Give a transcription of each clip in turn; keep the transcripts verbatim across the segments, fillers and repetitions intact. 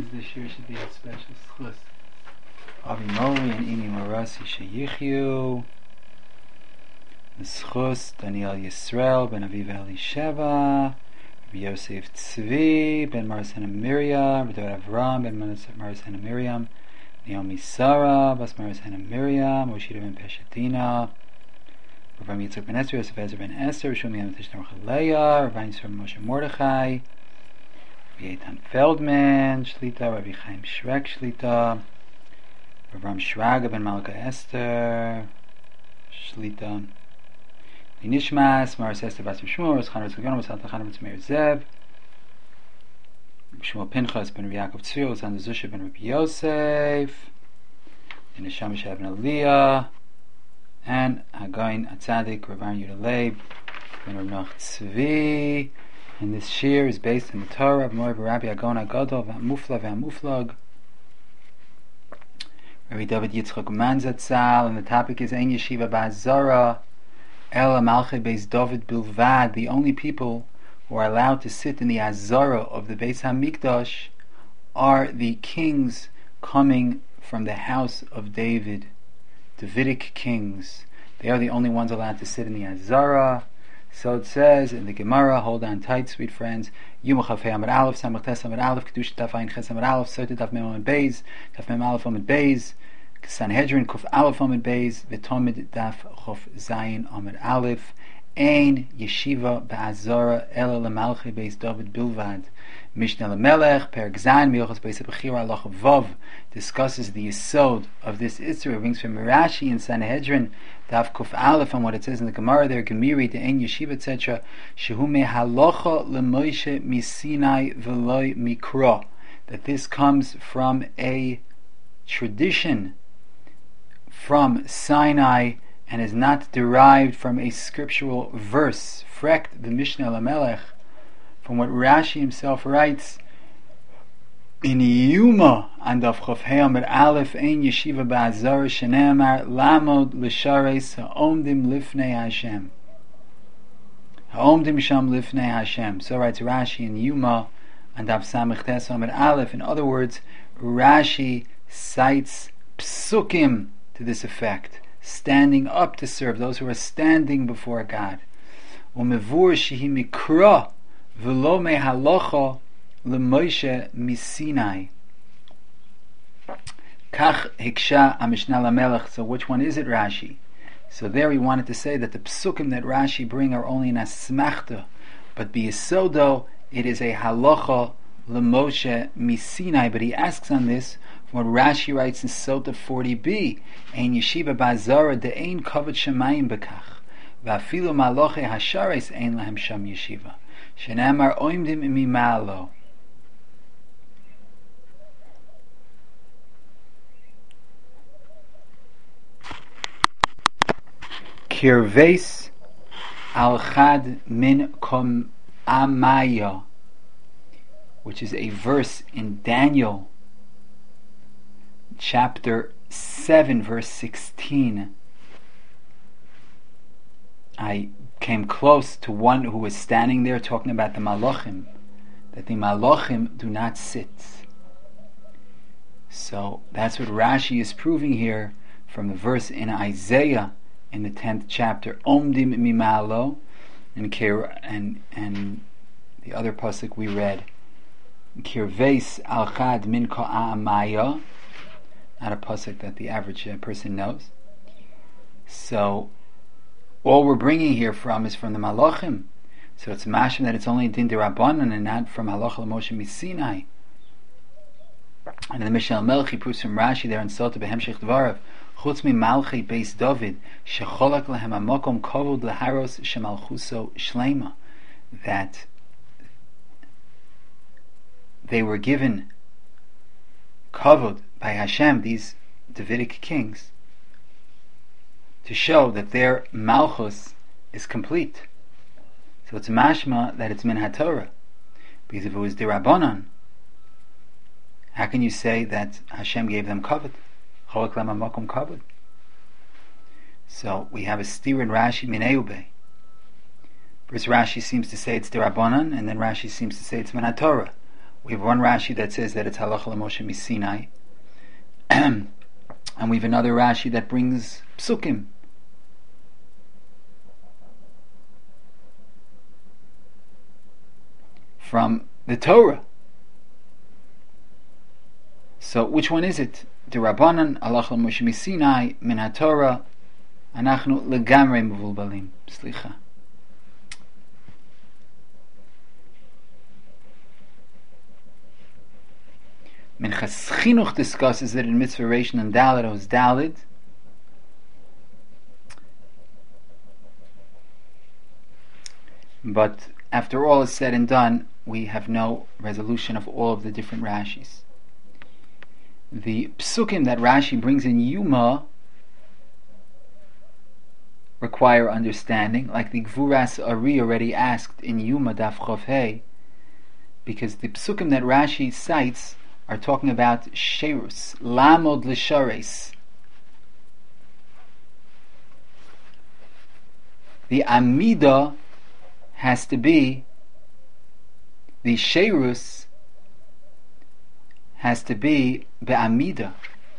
means this year should be a special schus. Avimori and Imi Morasi Sheyichyu. The schus Daniel Yisrael ben Aviv Elisheva. Rabbi Yosef Tzvi ben Marisena Miriam. Rabbi David Avram ben Marisena Miriam. Naomi Sarah bas Marisena Miriam. Moshida ben Peshatina. Rabbi Yitzchak ben Esther. Yosef Ezer ben Esther. Shumi ben Tishnar Chaleya. Rabbi Yisrael ben Moshe Mordechai. Rabbi Eitan Feldman Shlita. Rabbi Chaim Shrek Shlita. Rabbi Ram Shraga ben Malka Esther Shlita. Nishmas Maris Esther bas Shmuel Ros Chaner Tzugano Bas Alta Chaner B'Tmeir Zev. Shmuel Pinchas ben Rabbi Yaakov Tzvi Zan Zusha ben Rabbi Yosef. And Nisham Yishav ben Aliyah. And Hagayin Atzadik Rabbi Yehuda Leib ben Rabbi Noch Tzvi. And this shir is based on the Torah of Moed Rabbi Agon Agadol V'Amufla V'Amuflag. Rabbi David Yitzchak Manzatzal, and the topic is Ein Yeshiva Ba'Zara El Amalchei Beis David Bilvad. The only people who are allowed to sit in the Azara of the Beis HaMikdash are the kings coming from the house of David, Davidic kings. They are the only ones allowed to sit in the Azara. So it says in the Gemara, hold on tight, sweet friends. Yom Chafei Amud Aleph, Samach Tes Amud Aleph, Kedusha Taf Ayin Ches Amud Aleph, Sota Taf Mem Amud Beis, Taf Mem Aleph Amud Beis, Sanhedrin Kuf Aleph Amud Beis, V'Tomid Daf Chof Zayin Amud Aleph. Ein Yeshiva Ba'Azara Ela L'Malchei Beis David Bilvad. Mishnah L'Melech Perek Zayin Milchos Beis HaBechira Halacha Vav discusses the yesod of this Isra. It brings from Rashi in Sanhedrin Daf Kuf Aleph on what it says in the Gemara there, Gemiri to Ein Yeshiva et cetera. Shehu me halacha leMoshe miSinai v'loi mikra. That this comes from a tradition from Sinai and is not derived from a scriptural verse. Frekt the Mishnah L'Melech, from what Rashi himself writes in Yuma and of Chof Amud Aleph, Ein Yeshiva Ba'Azara Shene'amar Lamod L'Shareis Ha'omdim Lifnei Hashem. Ha'omdim Sham Lifnei Hashem. So writes Rashi in Yuma and of Samech Tes Amud Aleph. In other words, Rashi cites psukim to this effect, standing up to serve, those who are standing before God. U'mevur shehi mikra v'lo me halacha l'Moshe miSinai. Kach hiksha HaMishnah L'Melech. So which one is it, Rashi? So there he wanted to say that the psukim that Rashi bring are only in asmachta, but biyesodo it is a halacha l'Moshe miSinai. But he asks on this from what Rashi writes in Sota forty b, Ein Yeshiva Ba'Azara de'ein kavod shemayim bekach va'afilu malochei hashares ein lahem sham yeshiva shene'amar oimdim mimalo. Kirves al chad min kom amaya, which is a verse in Daniel chapter seven verse sixteen. I came close to one who was standing there talking about the Malachim, that the Malachim do not sit. So that's what Rashi is proving here from the verse in Isaiah in the tenth chapter, Omdim Mimalo, and and and the other pasuk we read, Kirves al chad min ka'amaya, not a pasuk that the average uh, person knows. So all we're bringing here from is from the Malachim. So it's mashim that it's only din derabanan and not from halacha l'Moshe miSinai. And in the Mishnah L'Melech he proves from Rashi there in Sota behemshech dvarav, chutz mi malchei beis David shecholak lehem hamakom kavod leharos shemalchuso shleima, that they were given kavod by Hashem, these Davidic kings, to show that their malchus is complete. So it's mashma that it's min haTorah, because if it was derabanan, how can you say that Hashem gave them kavod? Cholak lehem hamakom kavod. So we have a steer in Rashi minayube. First Rashi seems to say it's derabanan, and then Rashi seems to say it's min haTorah. We have one Rashi that says that it's halacha l'Moshe misinai, and we have another Rashi that brings psukim. From the Torah. So which one is it? The Rabbanan, halacha l'Moshe misinai, min haTorah, anachnu legamrei mevulbalim. Slicha. Minchas Chinuch discusses it in Mitzvah Reish and Daled Oz Daled. But after all is said and done, we have no resolution of all of the different Rashis. The psukim that Rashi brings in Yuma require understanding, like the Gvuras Ari already asked in Yuma Daf Chof Hey, because the psukim that Rashi cites are talking about Sherus, Lamod L'Shares. The Amida has to be, the Sherus has to be Be'amida.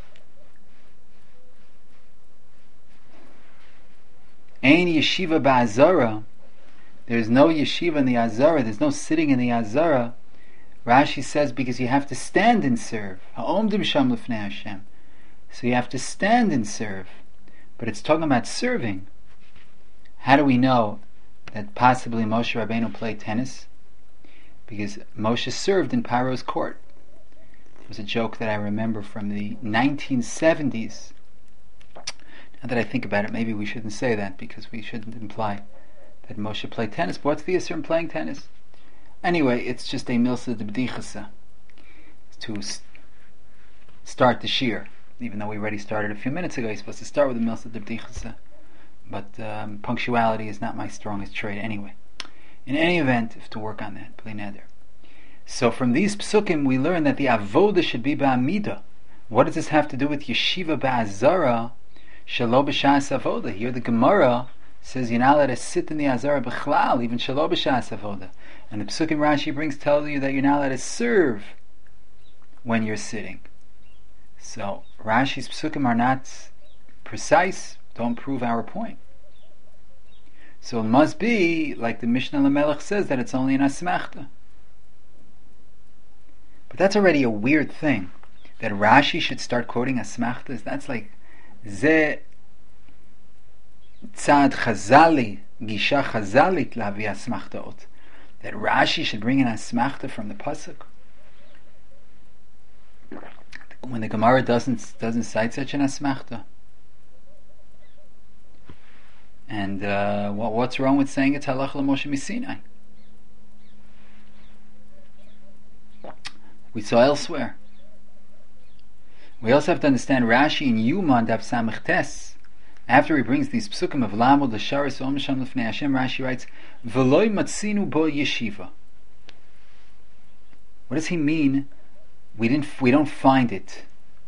Ein Yeshiva Ba'azara. There's no Yeshiva in the Azara, there's no sitting in the Azara. Rashi says because you have to stand and serve. Ha'omdim sham lifnei Hashem. So you have to stand and serve. But it's talking about serving. How do we know that possibly Moshe Rabbeinu played tennis? Because Moshe served in Paro's court. It was a joke that I remember from the nineteen seventies. Now that I think about it, maybe we shouldn't say that because we shouldn't imply that Moshe played tennis. But what's the issur in playing tennis? Anyway, it's just a milsa de b'dichasa to st- start the shir. Even though we already started a few minutes ago, you're supposed to start with a milsa de b'dichasa. But um, punctuality is not my strongest trait anyway. In any event, I have to work on that. Bli neder. So from these psukim, we learn that the avoda should be ba'amida. What does this have to do with yeshiva ba'azara shelo b'shas avoda? Here the Gemara says you're not allowed to sit in the azara b'chlal, even shelo b'shas avoda. And the psukim Rashi brings tell you that you're not allowed to serve when you're sitting. So Rashi's psukim are not precise, don't prove our point. So it must be, like the Mishnah Lamelech says, that it's only an asmachta. But that's already a weird thing. That Rashi should start quoting asmachtas. That's like ze tzad chazali, gisha chazalit lavi asmachtaot. That Rashi should bring an asmachta from the pasuk. When the Gemara doesn't doesn't cite such an asmachta. And uh, what, what's wrong with saying it's halacha l'Moshe misinai? We saw elsewhere. We also have to understand Rashi in Yuma Daf Samech Tes. After he brings these psukim of Lamod l'Sharis Om Sham Lefnei Hashem, Rashi writes, "V'loi matzinu bo yeshiva." What does he mean? We didn't. We don't find it.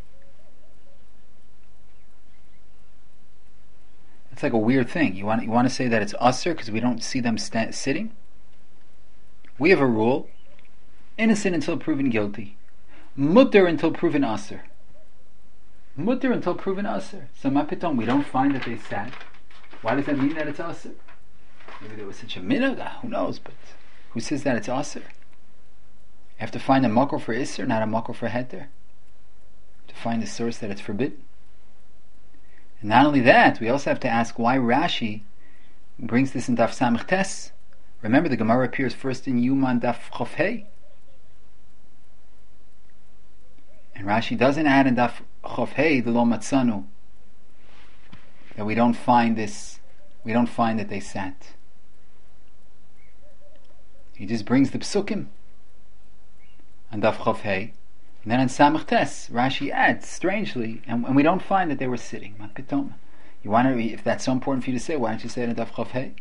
It's like a weird thing. You want you want to say that it's usher because we don't see them sta- sitting? We have a rule: innocent until proven guilty, mutter until proven usher. Mutter until proven usher. So mapiton, we don't find that they sat. Why does that mean that it's usher? Maybe there was such a minhag. Who knows? But who says that it's usher? You have to find a makor for isser, not a makor for heter. To find the source that it's forbidden. And not only that, we also have to ask why Rashi brings this in Daf Samech Tes. Remember, the Gemara appears first in Yuman Daf Chof Hey. And Rashi doesn't add in Daf Chof Hey the Lo Matzanu, that we don't find this, we don't find that they sat. He just brings the psukim on Daf Chof Hey. And then in Samech Tes, Rashi adds, strangely, and, and we don't find that they were sitting. You want to, if that's so important for you to say, why don't you say it in Daf Chof Hey?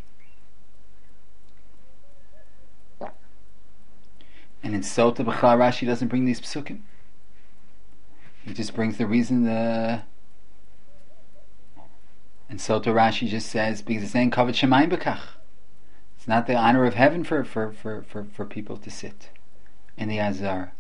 And in Sota B'chal, Rashi doesn't bring these psukim. He just brings the reason. The and Sota Rashi just says because it's saying Kavod Shemayim B'kach. It's not the honor of heaven for for, for, for, for people to sit. in the Azara.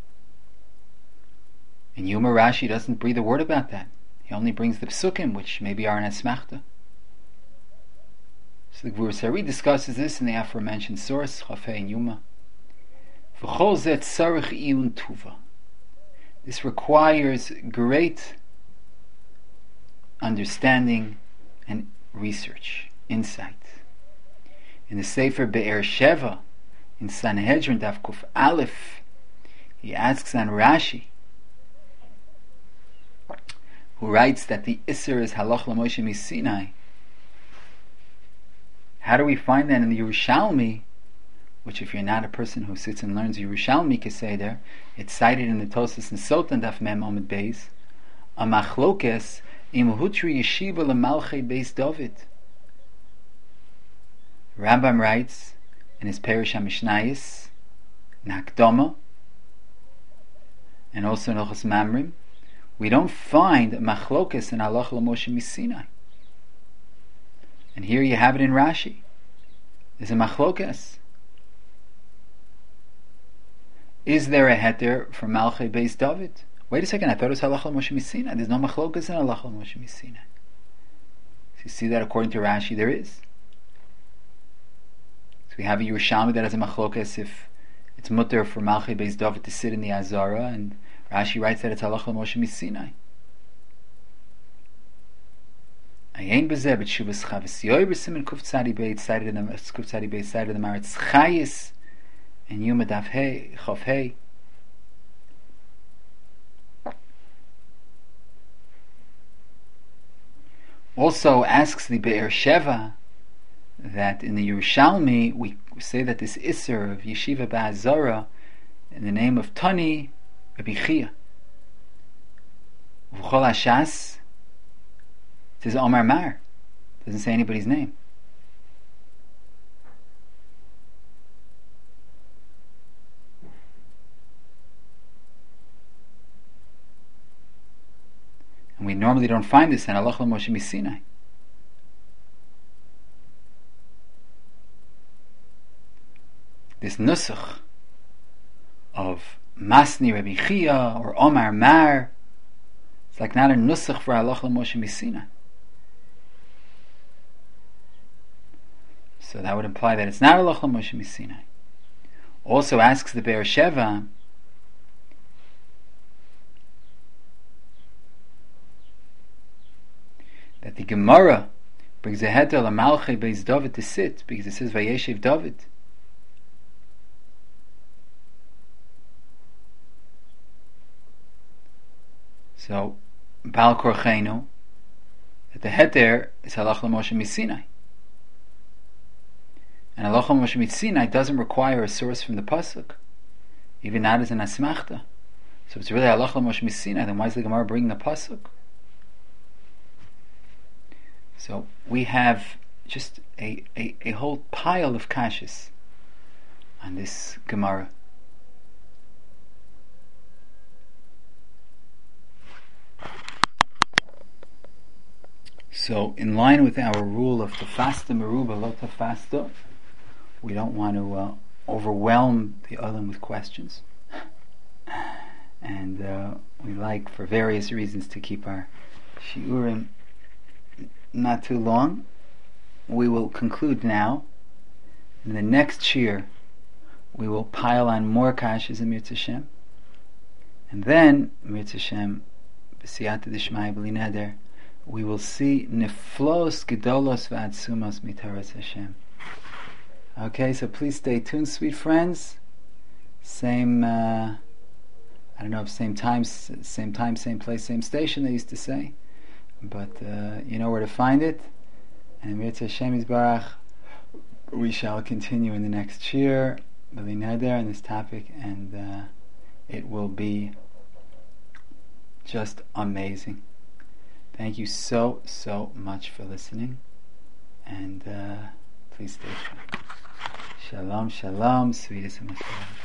In Yuma, Rashi doesn't breathe a word about that. He only brings the psukim, which maybe are an asmachta. So the Gvur Sari discusses this in the aforementioned source, Chafei and Yuma. V'chol zeh tzarich iyun tuva. This requires great understanding and research, insight. In the Sefer Be'er Sheva, in Sanhedrin Daf Kuf Aleph, he asks on Rashi, who writes that the Isser is Halach LaMoshe Misinai. How do we find that in the Yerushalmi, which if you're not a person who sits and learns Yerushalmi Keseder, it's cited in the Tosas and Sotan Daf Mem Amud Beis, a machlokes im hutri yeshiva lemalchei Beis David. Rambam writes in his Perish HaMishnayis, Nakdoma, and also in Ochos Mamrim, we don't find machlokes in Halach LaMoshe Misinai. And here you have it in Rashi. There's a machlokes. Is there a heter for Malchei Beis David? Wait a second, I thought it was Halach LaMoshe Misinai. There's no machlokes in Halach LaMoshe Misinai. So you see that according to Rashi there is. So we have a Yerushalmi that has a machlokes if it's mutter for Malchei Beis David to sit in the Azara, and Rashi writes that it's Halach LaMoshe Misinai. Ayin bezeh b'tshuvas Chavis Yoy b'simin Kuf Tzadi Beit cited in the Kuf Tzadi Beit cited in the Maritz Chayis and Yuma Daf Hey Chof Hey. Also asks the Be'er Sheva that in the Yerushalmi we say that this Isser of Yeshiva Ba'azara in the name of Tani Rabbi Chia. V'chol Hashas, it says Omar Mar. It doesn't say anybody's name. And we normally don't find this in Halach LaMoshe Misinai. This nusach of Masni Rabbi Chia or Omar Mar, it's like not a nusach for Halach LaMoshe Misinai. So that would imply that it's not Halach LaMoshe Misinai. Also asks the Be'er Sheva, that the Gemara brings a heter l'malchei Beis David to sit because it says Vayeshev David. So Bal Korchenu, that the heter is Halach LaMoshe Misinai. And Halach LaMoshe Misinai doesn't require a source from the pasuk, even not as an asmachta. So if it's really Halach LaMoshe Misinai, then why is the Gemara bringing the pasuk? So we have just a, a, a whole pile of kashas on this Gemara. So in line with our rule of tefasta meruba lo tefasta, we don't want to uh, overwhelm the olam with questions. And uh, we like, for various reasons, to keep our shiurim not too long. We will conclude now. In the next shir, we will pile on more kashas in Mirz Hashem, and then Mirz Hashem, b'siyata d'shmaya b'li neder, we will see niflos gedolos v'atzumos mitaras Hashem. Okay, so please stay tuned, sweet friends. Same, uh, I don't know if same time, same time, same place, same station, they used to say. But uh, you know where to find it. And Mirz Hashem Yisbarach, we shall continue in the next shir, B'li Neder, on this topic, and uh, it will be just amazing. Thank you so, so much for listening, and uh, please stay tuned. Shalom, shalom, sweetest of my